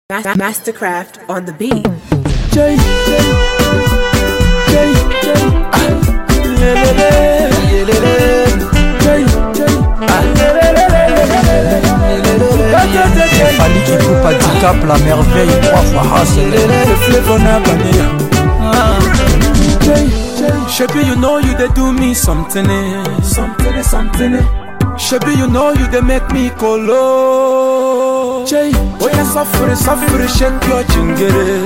Mastercraft on the beat. Fali qui coupe à 10 cap la merveille 3 fois Hassel. Shebi, you know you they do me something, something. Shebi, you know you they make me colo. Jay, oh yeah, suffer, shake your chingere.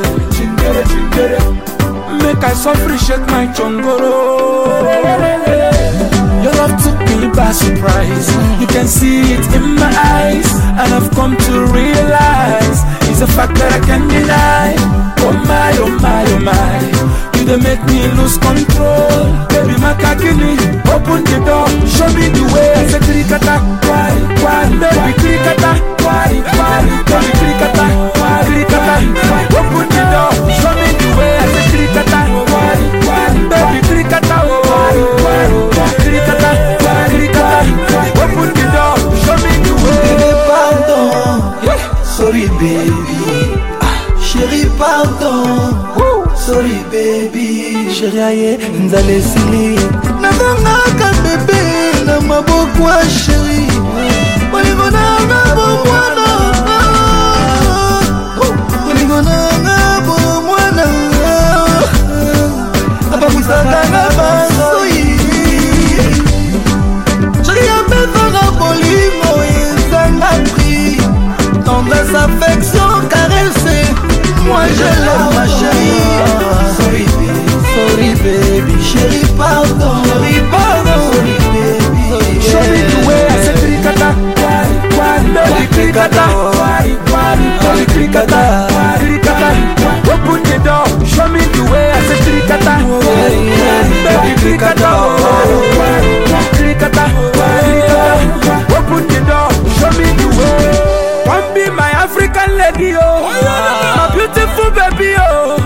Make I suffer, shake my chongoro. Your love took me by surprise. You can see it in my eyes, and I've come to realize it's a fact that I can't deny. Oh my, oh my, oh my, you they make me lose control. Baby, my kakini, open the door, show me the way. I say krikata, why, baby krikata, why, baby krikata, krikata, open the door, show me the way. I say krikata, why, baby krikata, krikata, open the door, show me the way. Pardon, sorry baby, chérie pardon. Sorry baby, chérie aye nzale sili nazongaka bébé na maboko ya chérie bolingo nanga bomwana bolingo nanga bomwana abakusaka na basoi chérie abefaka bolingo ezanga prix tendresse affection caresse moi je l'aime ma chérie. Sorry baby, chérie pardon, sorry baby, show me the way. I say krikata, baby krikata, baby krikata, open the door, show me the way. I say krikata, baby krikata, open the door, show me the way. One be my African lady, oh, my beautiful baby, oh.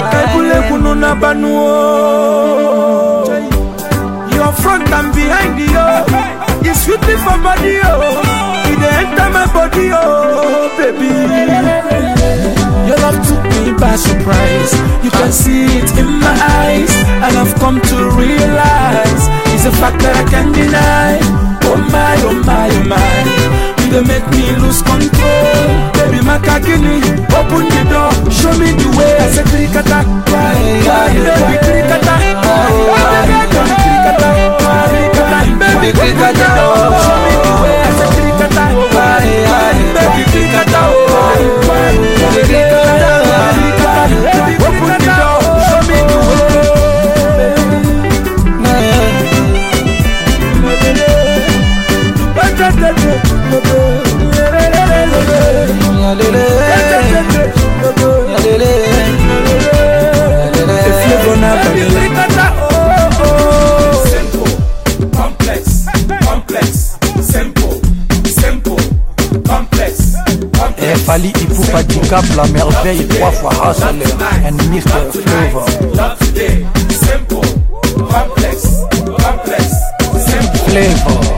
Your front and behind you, you sweet me for body, oh. You dey enter my body, oh, baby. Your love took me by surprise. You can see it in my eyes, and I've come to realize it's a fact that I can't deny. Oh my, oh my, oh my, you dey make me lose control. Baby, my kakini, open the door, show me the way. I say krikata, baby krikata, baby krikata, show me the way. I say krikata, baby krikata, open the door, show me the way. Simple, complex, simple, complex. Et Fali Ipupa 10 cap la merveille 3 fois Hassel and Mr. Flavor. Love today, simple, complex, simple. Flavor.